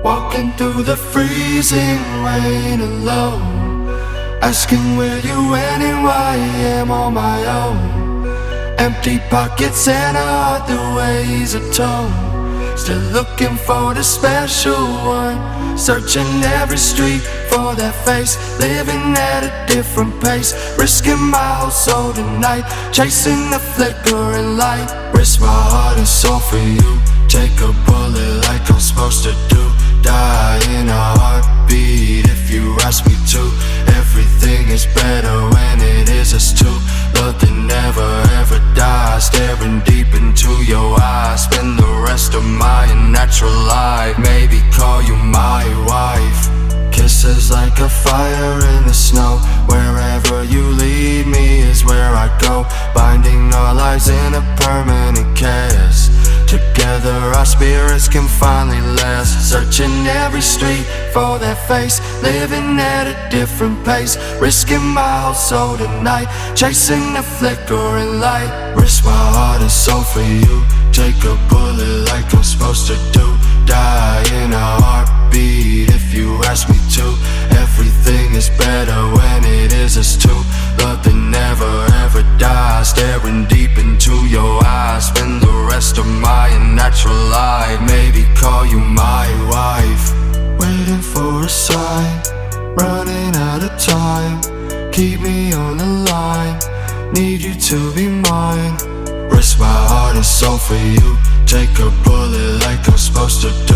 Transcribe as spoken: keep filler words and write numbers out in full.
Walking through the freezing rain alone, asking where you went and why I am on my own. Empty pockets and a heart that weighs a ton. Still looking for the special one, searching every street for that face, living at a different pace, risking my whole soul tonight, chasing the flickering light. Risk my heart and soul for you, take a bullet like I'm supposed to do, die in a heartbeat if you ask me to. Everything is better when it is us two, love that never ever dies, staring deep into your eyes, spend the rest of my unnatural life, maybe call you my wife. Kisses like a fire in the snow, wherever you lead me is where I go, binding our lives in a permanent cast. Together our spirits can finally last, searching every street for that face, living at a different pace, risking my whole soul tonight, chasing the flickering light. Risk my heart and soul for you, take a bullet like I'm supposed to do, die in a heartbeat if you ask me to. Everything is better when it is us two, love that never ever dies, staring deep into your eyes, spend the rest of my unnatural life, maybe call you my wife. Waiting for a sign, running out of time, keep me on the line, need you to be mine. Risk my heart and soul for you, take a bullet like I'm supposed to do,